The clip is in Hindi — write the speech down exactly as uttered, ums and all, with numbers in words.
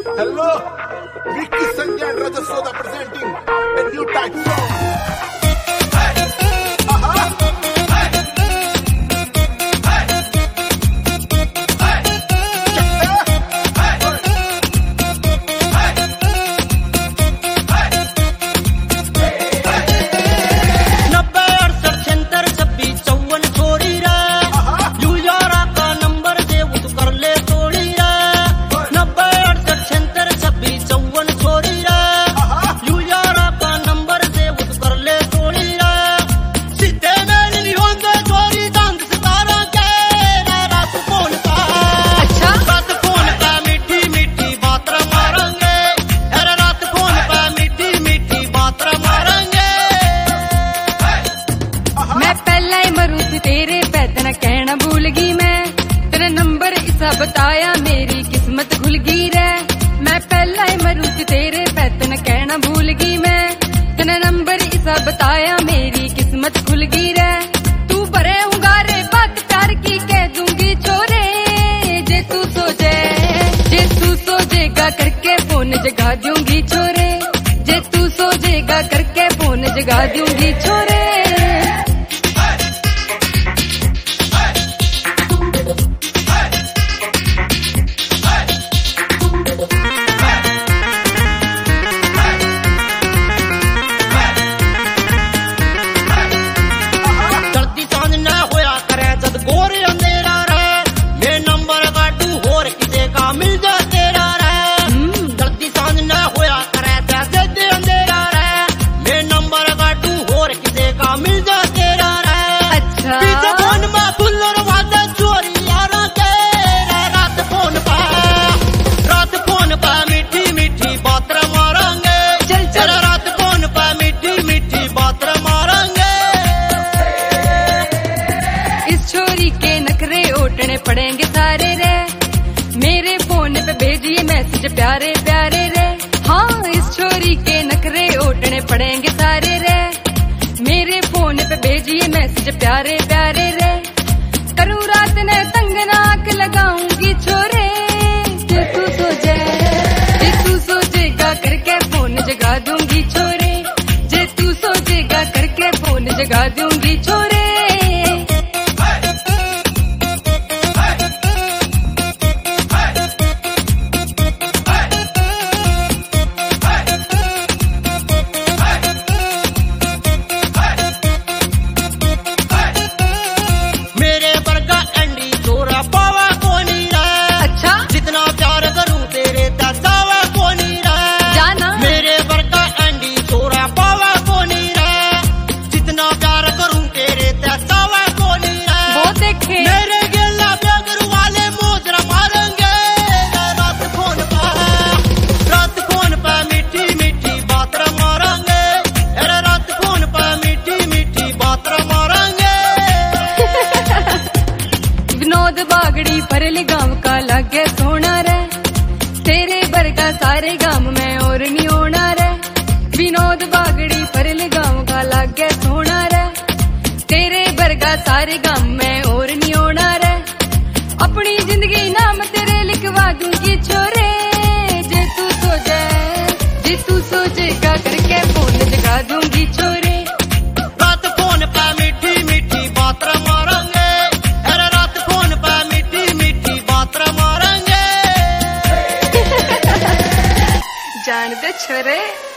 Hello, Vicky Sanjay and Raja Soda presenting a new type song. तेरे पैतना कहना भूल गई मैं, तेरा नंबर इसा बताया मेरी किस्मत खुल गई रे। मैं पहला ही मरू थी तेरे पैतना कहना भूल गई मैं, तेरा नंबर इसा बताया मेरी किस्मत खुल गई रे। तू भरे उंगारे बात प्यार की कह दूंगी छोरे, जे तू सो जाए जे तू सो जेगा करके फोन जगा दूंगी छोरे, जे तू सो जेगा करके फोन जगा दूंगी छोरे। पड़ेंगे सारे रे, मेरे फोन पे भेजिए मैसेज प्यारे प्यारे रे। हाँ इस छोरी के नखरे ओटने पड़ेंगे सारे रे, मेरे फोन पे भेजिए मैसेज प्यारे प्यारे रे। करूँ रात ने तंग नाक लगाऊंगी छोरे, जे तू सो जाए जे तू सोचेगा करके फोन जगा दूंगी छोरे, जे तू सोचेगा करके फोन जगा दूंगी छोरे। विनोद बागड़ी फरल गांव का लागे सोना रे, तेरे वर्गा सारे गांव में और नहीं होना रे। विनोद बागड़ी फरल गांव का लागे सोना रे, तेरे वर्गा सारे गांव में और नहीं होना रे। अपनी जिंदगी नाम तेरे लिखवा दूंगी छोरे, जे तू सो जाए जे तू सोचेगा करके फोन जगा दूंगी छोरे। रात फोन पे मीठी मीठी बात मारेंगे, जान दे छोरे।